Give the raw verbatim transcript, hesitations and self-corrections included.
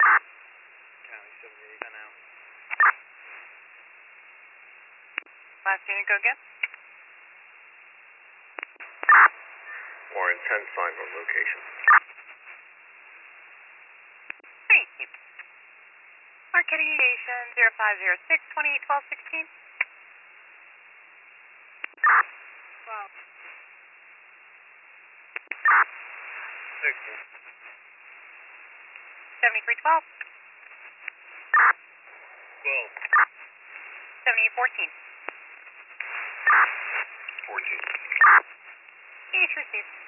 County seventy-eight, ten out. Last unit, go again. Warren ten, signed on location. Thank you. Marketing station zero five zero six, twenty-eight twelve sixteen. Wow. sixteen. seventy-three twelve. twelve. seventy-eight fourteen. fourteen. Each received.